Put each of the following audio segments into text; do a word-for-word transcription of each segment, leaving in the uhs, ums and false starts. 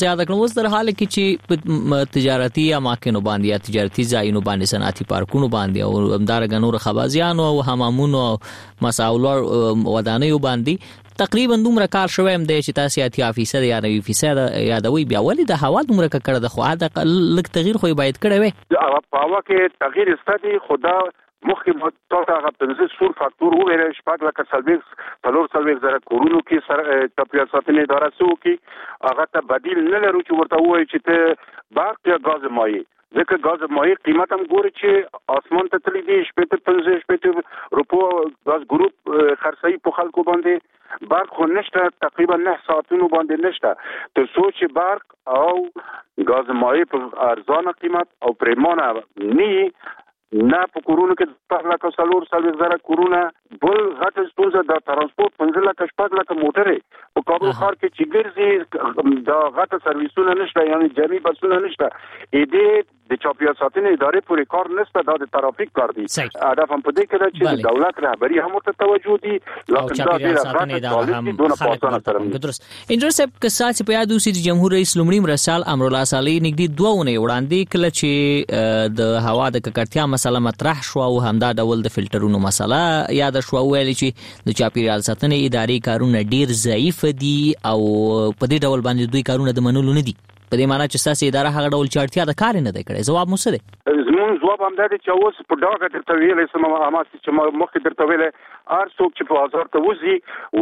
زیاده کړم. اوس در حال کې چې تجارتي اماکنو باندې یا تجارتي ځایونو باندې صنعتي پارکونو باندې او همدارنګه نور خبازیانو او حمامونو او مساولر ودانیو باندې تقریبا دومره کار شوی هم دی چې تاسو اتیا فیصد یا نوي فیصد یادوي. بیا ولې د هوا دومره کړه د خو دا لږ تغییر خو باید کړی وي. په هوا کې تغییر ستدي خدا مخکې تاسو هغه پنځه سور فاکتور وګورئ. شپږ لکه سلويس څلور سلويس زره کورونو کې سره چاپیریال ساتنې اداره سو کې هغه ته بدیل نه لرو چې ورته وایي چې ته برق یا غاز مایع، ځکه غاز مایع قیمت هم ګوري چې اسمان ته تللی دی شپږ پنځه شپږ روپو غاز ګروپ خرڅي په خلکو باندې. برق خو نشته، تقریبا نه ساعتونو باندې نشته. تر څو چې برق او غاز مایع په ارزانه قیمت او پریمانه نه نه په کورونو کې په لکه څلور سلويس زره کورونه بل غټه ستونزه د ترانسپورت پنځه لکه شپږ لکه موټرې په کابل ښار کې چې ګرځي د غټه سرویسونه نشته، یعنی جمعي بسونه نشته. اې دې د چاپیریال ساتنې ادارې پورې کار نشته، دا د ترافیک کار دی. هدف هم په دې کې ده چې د دولت رهبری هم ورته توجه دي، لکه دا ډیره غټه هم دونه پاسانه سره درست. انجنیر صاحب که ساتي په یاد اوسې جمهور رئیس لومړی مرسال امرالله صالح نږدې دوه ونې وړاندې کله چې د هوا د ککړتیا مسله مطرح شو او همدا ډول د فلټرونو مسله یاد شو، ویل چې د چاپیریال ساتنې ادارې کارونه ډیر ضعیف دي او په دې ډول باندې دوی کارونه د منلو نه دي. په دې معنی چې تاسو اداره هغه ډول چارتیا د کار نه دی کړی. جواب مو څه دی؟ زمون جواب هم دی چې اوس په ډاګه درته ویلې سم ما چې مخکې درته ویلې هر څوک چې په بازار ته وځي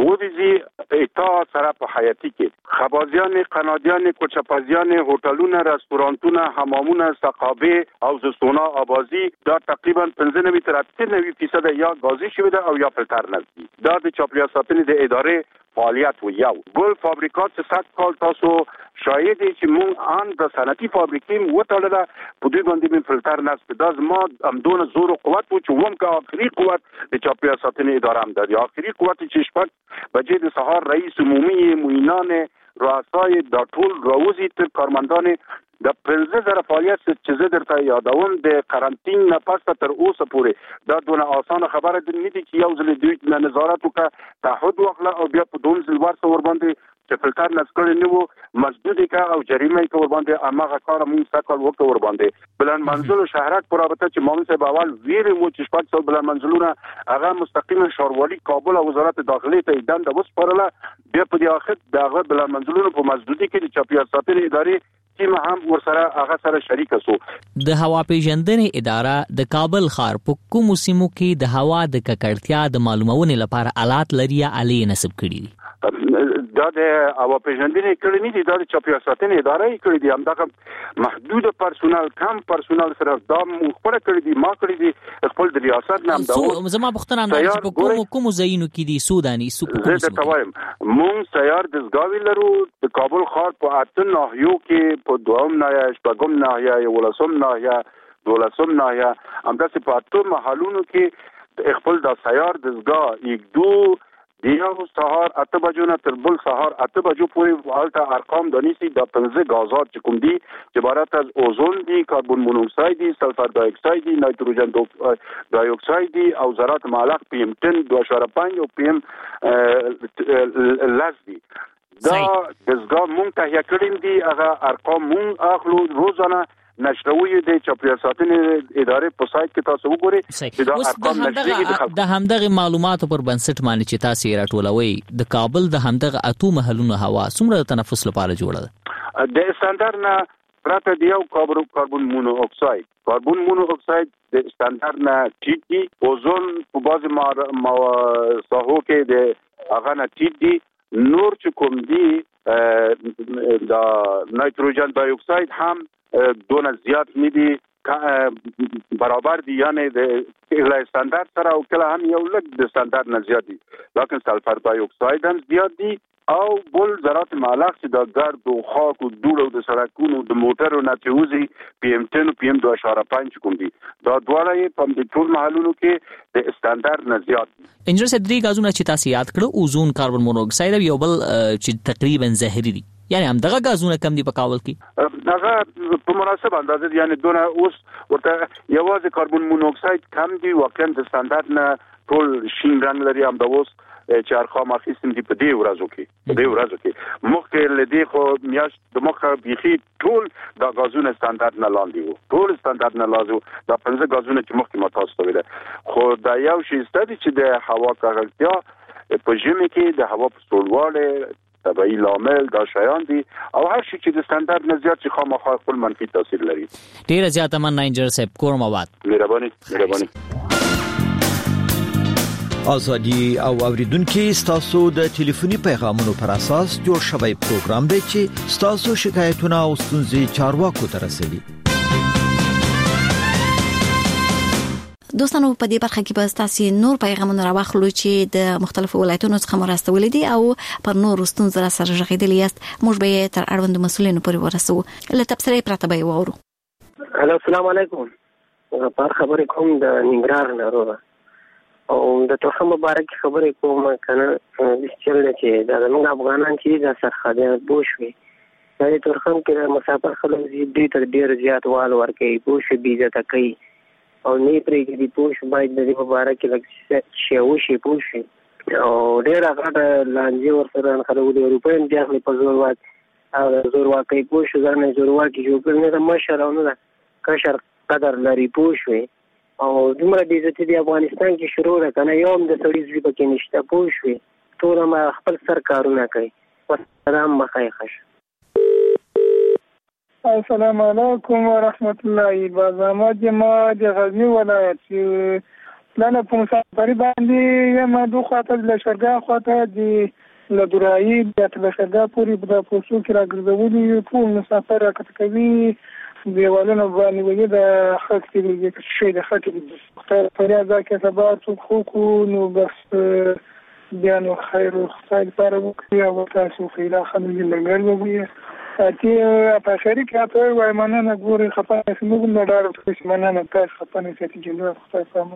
وځي اتا سره په حیاتي کې خبازیان، قنادیان، کوچپازیان، هوټلونه، رستورانتونه، حمامونه، سقابه او زستونا آبازي دا تقریبا پنځه نوي تر اته نوي فیصد یا غازي شوی ده او یا فلټر نه دي. دا د چاپیریال ساتنې د ادارې فعالیت و. یو بل فابریکات چې سات کال تاسو شاید چې مونږ ان د صنعتي فابریکې وټاله په دوی باندې من فلټر نسته. دا زما هم دونه زور او قوت و چې ووم کا اخري قوت د چاپیریال ساتنې اداره هم ده. اخري قوت چې شپږ بجې د سهار رئیس عمومي معینان رؤسای د ټول راوځي تر کارمندان د پنځه زره فعالیت چې زه درته یادوم د قرنطین نه پس تر اوسه پورې دا دونه اسانه خبره نه دي چې یو ځل دوی نه نظارت وکړه، تعهد وکړه او بیا په دوه ځل ورسره ور باندې چې فلټر نسکړي نه وو مسدود کا او جریمه کا ور باندې امغه کار مون سکل وکړ ور باندې. بلند منزل شهرک پر رابطه چې مامون صاحب اول ویر مو چې شپږ سو بلند منزلونه هغه مستقیما ښاروالي کابل او وزارت داخلي ته دنده وسپارله. بیا په دې اخر دغه بلند منزلونه په مسدودي کې د چاپیریال ساتنې ادارې تیم هم ورسره هغه سره شریک سو. د هوا پیژندنې اداره د کابل ښار په کومو سیمو کې د هوا د ککړتیا د معلومونې لپاره آلات لري یا آلې نصب کړي دي؟ دا د هوا پیژندنې کړي نه دي، دا د چاپیریال ساتنې اداره یې کړي دي. همدغه محدود پرسونل کم پرسونل سره دا خبره کړي دي ما کړي دي خپل د ریاست نام دا. زما پوښتنه هم ده چې په کومو کومو ځایونو کې دي سوداني سو په کومو زه ته وایم مونږ سیار دزګاوی لرو د کابل ښار په اته ناحیو کې په دوم ناحیه، شپږم ناحیه، یولسم ناحیه، دولسم ناحیه، همداسې په اته محلونو کې خپل د سیار دزګا یک دو دیو سهار اته بجو نه تر بل سهار اته بجو پورې حالت ارقام دانیسی د پنځه غازات چې کوم دي چې عبارت از اوزون دي، کاربن مونوکساید دي، سلفر دای اکساید دي، نایتروجن دای اکساید دي او ذرات معلق پی ام عشرة دو اعشاریه پنج او پی ام لس دي. دا دزګا مونږ ته یکړین دي هغه ارقام مونږ اخلو روزانه نشروي د چاپیریال ساتنې ادارې په سایت کې تاسو وګورئ چې دا ارقام نشریږي. د همدغه معلوماتو پر بنسټ باندې چې تاسو یې راټولوي د کابل د همدغه اتو محلونو هوا څومره د تنفس لپاره جوړه ده؟ د استاندارد نه پراته دی او کاربن مونو اکساید کاربن مونو اکساید د استاندارد نه ټیټ دي، اوزون په بعض ساحو کې د هغه نه ټیټ دي، نور چې کوم دي د نایتروجن دای اکساید هم دونه زیات نه دي، برابر دي، یعنی د استاندارد سره او کله هم یو لږ د استاندارد نه زیات دي. لکه سلفر دای اکساید هم زیات دي او بل ذرات معلق چې د ګرد او خاک او دوړو د سړکونو د موټرو نه تیوزي پی ام عشرة پی ام دو اعشاریه پنج کوم دي دا دواړه یې په دې ټول محلونو کې د استاندارد نه زیات دي. انجنیر صاحب درې غازونه چې تاسو یاد کړو اوزون، کاربن مونوکساید او یو بل چې تقریبا زهري دي، یعنی هم دغه غازونه کم دي په کابل کې؟ هغه په مناسب اندازه یعنی دونه اوس ورته یوازې کاربن مونوکساید کم دي، واقعا د استاندارد نه ټول شین رنګ لري. هم د اوس چې ارقام اخیستم دي په دې ورځو کې په دې ورځو کې مخکې لدې خو میاشت د مخه بيخي ټول د غازونو ستاندرد نه لاندې وو ټول ستاندرد نه لازم دا پنځه غازونه چې مخکې ما تاسو ته ویل خو دا یو شی ستاسو چې د هوا ککړتیا په ژمي کې د هوا په سړواله طبيعي لامل دا شیان دي او هر شي چې د ستاندرد نه زیات چې خامخا خپل منفي تاثیر لري. ډیر زیات مننه انجنیر صاحب کورمواد. مهرباني مهرباني. ازادي او اوریدونکو ستاسو د ټلیفوني پیغامونو پر اساس جوړ شوی پروګرام دی چې ستاسو شکایتونه او ستونزې چارواکو ته رسوي. دوستانو په دې برخه کې به تاسو نور پیغامونه راوخلو چې د مختلفو ولایتونو څخه مرستولې دي او پر نور ستونزې سره ژغېدلې یاست موږ به تر اړوند مسولینو پورې ورسو له تبصرې پرته به وورو. هلو السلام علیکم. په خبرې کوم د ننګرهار نه وروره او د توخه مبارک خبرې کوم کنه چې چې دا موږ افغانان چې د سرحدي بوشوي دا د تورخم کې مسافر خلک دې ته ډیر زیات وال ورکي بوش بيزه تکي او نه پرې کې دی پوش باید د مبارک لږ شی او شی پوش او ډیر هغه لانجه ورسره خلک د اروپاین ځخلې په زور واک او زور واکي پوش ځنه زور واکي جوړ کړي نه مشرونه ده کشر قدر لري پوش او دومره د عزت دی افغانستان کې شروع ده کنه یو هم د سړي ځې پکې نشته پوش ټول ما خپل سرکارونه کوي والسلام مخایخش. السلام علیکم ورحمت الله وبرکاته. جماعه د غزنی ولایت پلان په مسافرۍ باندې یم دوه خاطر له شرګا خاطر دی له درایي د شرګا پوری په پوسو کې راګرځولي ټول مسافر راکټ کوي دیوالونه باندې وګړي د خاص کې شي د خاطر فریا ځکه سبا څوک خو نو بس بیا نو خیر او خیر پر وکړي او تاسو خیر خلک لګل چې په شریک راته وای مننه ګوري خپانه سموږ نه ډارو چې مننه تاسو خپانه چې جنو خدای فهم.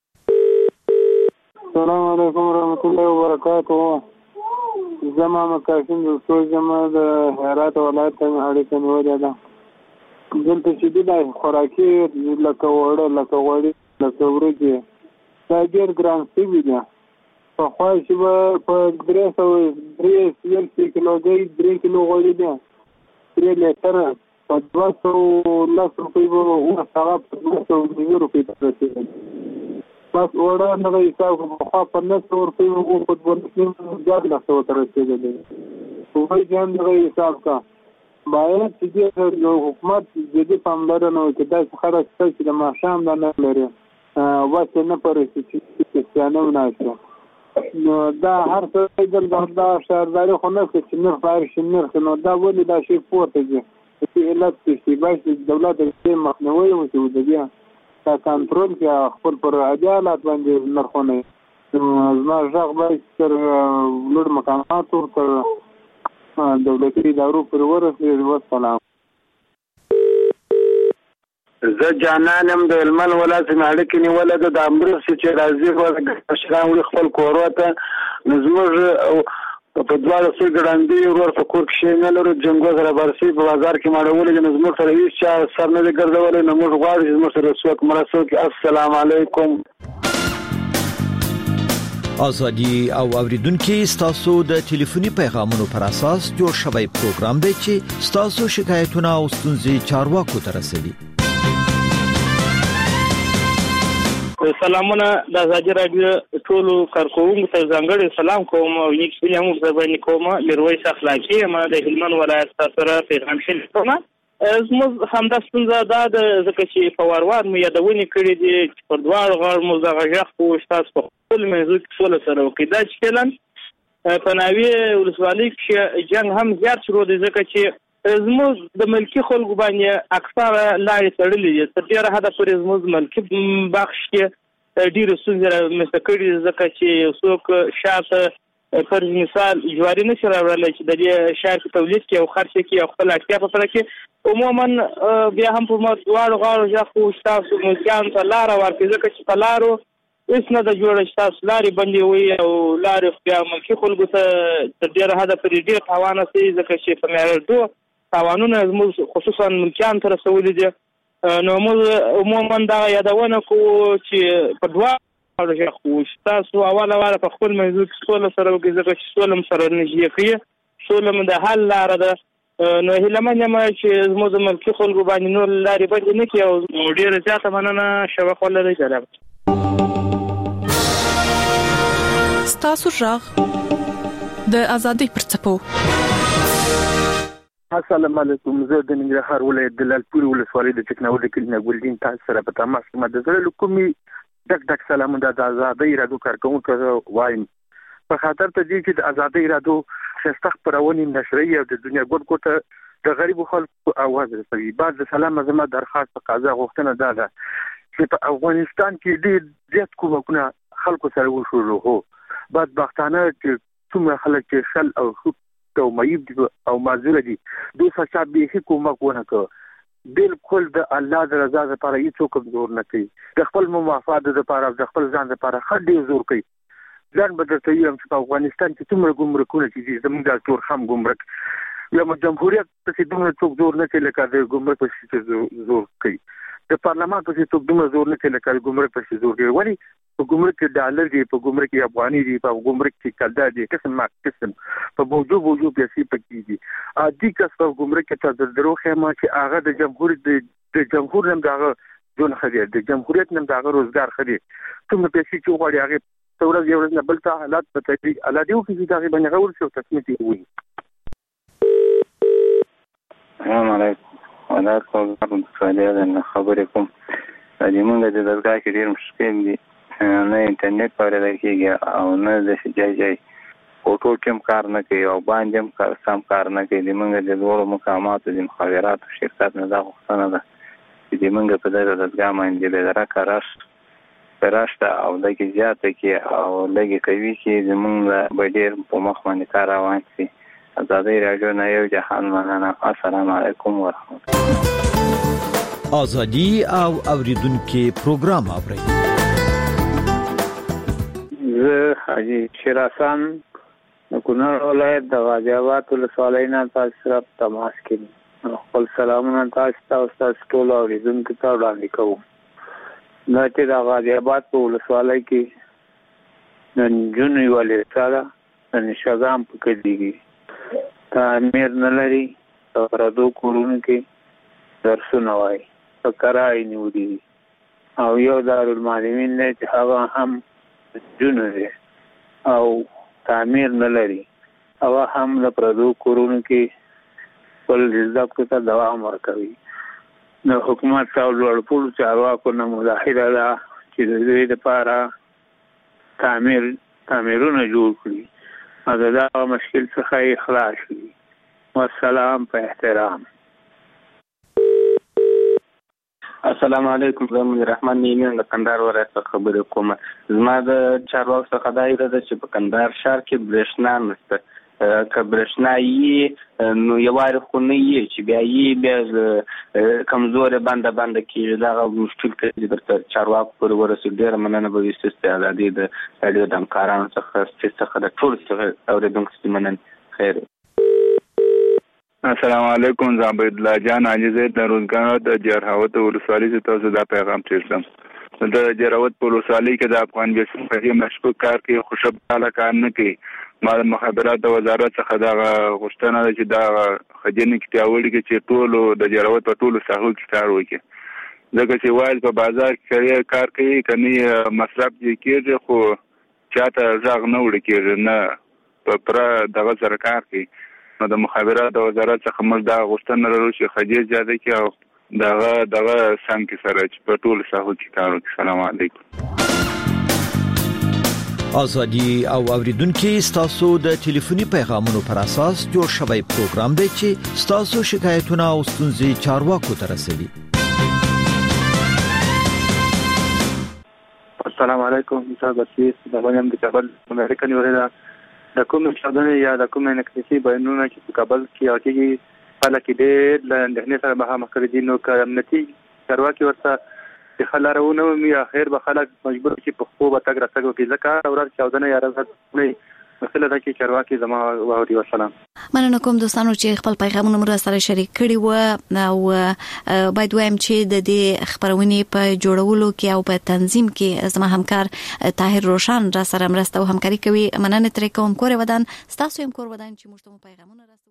السلام علیکم ورحمت الله وبرکاته. زما مکاسم د څو زما د هرات ولایت ته اړیکه نیولې ده. دلته چې د خوراکي لکه وړه لکه وړي لکه ورګي دا ډېر ګران شوي دي. په خوا چې په درې سوه درې کیلوګرام درې کیلو غوړي دي درې لیټره په دوه سوه لس روپۍ به هغه په دوه سوه نوي روپۍ ته رسېږي. بس وړه هغه حساب کړو پخوا په نهه سوه روپۍ به په دوه زیات لس سوه ته رسېدلی. هغوی چې هم دغه حساب کا باید چې دې حکومت جدي پاملرنه وکړي. داسې خلک شته چې د ماښام دا نه لري بس یې نه پرېږدي چې کریسټیانه وناشي. نو دا هر څه دلته دا شهرداري خو نه کوي چې نرخ باید شي نرخ نو دا ولې دا شی پورته ځي چې علت چې باید دولت د مخنیوي وکړي د بیا دا کنټرول کې خپل پر عدالت باندې نرخونه زما ژغ باید تر لوړ مقاماتو تر دولتي ادارو پورې ورسېږي. والسلام. زه جانانم د هلمند ولایت څخه اړیکې نیولې ده د امرخ چې راځي مشران وړي خپل کورو ته نو زموږ په دواړو سوی ګړندي ورور په کور کې شی نه لرو جنګو سره برسي په بازار کې ماړولې نو زموږ سره هېڅ چا سر نه دی ګرځولی نو موږ غواړو چې زموږ سره څوک مرسته وکړي. السلام علیکم. ازادي او اوریدونکو ستاسو د ټلیفوني پیغامونو پر اساس جوړ شوی پروګرام دی چې ستاسو شکایتونه او ستونزې چارواکو ته رسوي. سلامونه د ازادي رادیو ټولو کارکوونکو ته ځانګړی سلام کوم او یک سلام ورته کوم. میرویس اخلاقی ما د هلمند ولایت سره پیغام شلیکوم. زموږ همدا ستونزه دا ده ځکه چې په وروار مو یادونې کړې دي چې پر دواړو غاړو مو دغه غږ خو ستاسو په خپل منځو کې سوله سره وکړي. دا چې فعلا په ناوې ولسوالۍ کې جنګ هم زیات شروع دی ځکه چې زموږ د ملکي خلکو باندې اکثره لارې تړلې دي. تر ډېره حده پورې زموږ ملکي بخش کې ډېرې ستونزې رامنځته کړي ځکه چې یو څوک شاته فرض مثال جواري نشي راوړلی چې د دې شهر په تولید کې او خرڅ کې او خپل اړتیا په پوره کې عموما بیا هم په دواړو غاړو ژغ خو ستاسو ملکیانو ته لاره ورکړي ځکه چې په لارو هېڅ نه ده جوړه چې تاسو لارې بندې وي او لارې بیا ملکي خلکو ته تر ډېره حده پورې ډېر تاوان رسوي ځکه چې په معیارېدو تاوانونه زموږ خصوصا ملکیانو ته رسولي دي. نو موږ عموما دغه یادونه کوو چې په دوه او د شخص تاسو اوله والا په خپل موضوع کې سوله سره وګورئ چې سوله سره نږدې کوي سوله د حل لار ده نو هیله منم چې زموږ د ملکي خلکو باندې نور لارې بندې نه کړي او ډېره زیاته مننه شفق ولرئ جناب ستاسو غږ د ازادۍ پر څپو. السلام علیکم. زه د ننګرهار ولایت د لالپورې ولسوالۍ د ټکنالوژي کلینه ګلدین تاسو سره په تماس کې مده زړه کومي ډک ډک سلام د ازادۍ رادیو کارکونکو وایم په خاطر ته دي چې د ازادۍ رادیو شستخ پرونی نشریه د دنیا ګډ ګټه د غریب خلکو आवाज رسوي. بعد د سلام زما درخواست په قضا غوښتنه ده چې په افغانستان کې ډېر زیات کومکونه خلکو سره وشو هو بعد بختانه چې څومره خلک چې شل او خود او مېب دي او معذور دي دوی څخه به کومک ونه کوي بالکل د الله د رضا لپاره هیڅ زور نه کوي د خپل مفاد لپاره د خپل ځان لپاره خډ ډیر زور کوي. ځان به درته یم چې په افغانستان کې څومره ګمرکونه چې زموږ د ټول هم ګمرک یا جمهوریت په دومره څوک زور نه کوي لکه د ګمرک په زور کوي د پارلمان په څوک دومره زور نه کوي لکه د ګمرک په زور کوي. ولی په ګمرک کې ډالر دی په ګمرک کې افغاني دی په ګمرک کې کلدا دی قسم ما قسم په بوجو بوجو پیسې پکې دي ا دې کس په ګمرک کې تر درو خیمه چې هغه د جمهوریت د جمهور نم دغه جون خدي د جمهوریت نم دغه روزګار خدي کوم پیسې چې غواړي هغه څورز یو نه بل ته حالات پته دي الادیو کې دغه باندې غوړ شو تصمیم دی وي. السلام علیکم ولا کوم څه خبرې کوم د موږ د دغه کې ډیر مشکل دي نه انټرنیټ پاره کېږي او نه د شجاع جای اوټو کوم کار نه کوي او باندې کار سم کار نه کوي د موږ د ډول مقامات د مخابرات او شرکت نه دا غوښتنه ده چې د موږ په دغه دغه باندې د راکاراش پراشته او دغه زیاته کې او لګي کوي چې زمونږ به ډیر په مخ باندې کار روان شي. ازادۍ رادیو نه یو جهان مننه. السلام علیکم ورحمت الله. ازادي او اوریدونکو پروګرام اوري. زه حاجی شیراسان د کونړ ولایت د غازی آباد ولسوالۍ نه تاسو سره تماس کوم. خپل سلامونه تاسو ته او تاسو ټول اوریدونکو ته وړاندې کوم. دا چې د غازی آباد په ولسوالۍ کې نن جون ویلې سره نن شګام پکې دیږي تعمیر نه لري او پردو کورونو کې درسونه وایي په کرای نیولي او یو دارالمعلمین نه چې هغه هم جون دی او تعمیر نه لري او هم د پردو کورونو کې ول زده ته دوام ورکوي. نو حکومت او لوړپوړو چارواکو نه ملاحظه ده چې د دې لپاره تعمیر تعمیرونه جوړ کړي او دا مشکل څخه خلاص شي. والسلام په احترام. السلام علیکم. زه رحمان نیمه د کندهار ولایت څخه خبرې کوم. زما د چارواکو څخه دا ایره ده چې په کندهار ښار کې برېښنا نشته. که برېښنا یې نو یوارې خو نه یې چې بیا یې بیا کمزورې بنده بنده کېږي دغه مشکل کوي درته چارواکو پورې ورسېږي. ډېره مننه به وي ستاسو د ازادۍ د راډیو د همکارانو څخه ستاسو څخه د ټولو څخه اورېدونکو څخه مننه. خیر. السلام علیکم. زه عبدالله جان عاجزه د روزګار د جرهاوت ولسوالۍ څخه تاسو دا پیغام ترسم. د جرهاوت په ولسوالۍ کې د افغان بیسون په مشکوک کار کې خوشبخاله کار نه کوي. ما د مخابرات د وزارت څخه دا غوښتنه ده چې دا خجنې کې پیاوړي کې چې ټول د جرهاوت په ټولو ساحو کې کار وکړي ځکه چې وایي په بازار کې کار کوي کني مصرف یې کېږي خو چاته ځاغ نه وړي کېږي نه په پر دغه سره کار کوي. نو د مخابرات د وزارت څخه موږ دا غوښتنه لرو چې خجې زیاده کې او دغه دغه سم کې سره چې په ټولو ساحو کې کار وکړي. السلام علیکم. ازادي او اوریدونکو ستاسو د ټلیفوني پیغامونو پر اساس جوړ شوی پروګرام دی چې ستاسو شکایتونه او ستونزې چارواکو ته رسوي. السلام علیکم. زه بسیس د باندې د کابل امریکا نیولې د کوم شادنه یا د کوم نکتسي بیانونه چې په کابل کې اوږي خلک دې له اندهنه سره مخامخ کړي دي نو کارمنتي چارواکي ورته چې خلارونه مې اخر به خلک مجبور چې په خو به تګ راتګ وکړي ځکه اورات چاودنه یا راځي مسله ده کې چارواکي زما ووري وسلام. مننه کوم دوستانو چې خپل پیغامونه مو سره شریک کړي و او باید وایم چې د دې خبرونې په جوړولو کې او په تنظیم کې زما همکار طاهر روشن را سره مرسته او همکاري کوي. مننه تر کوم کور ودان ستاسو هم کور ودان چې موږ ته پیغامونه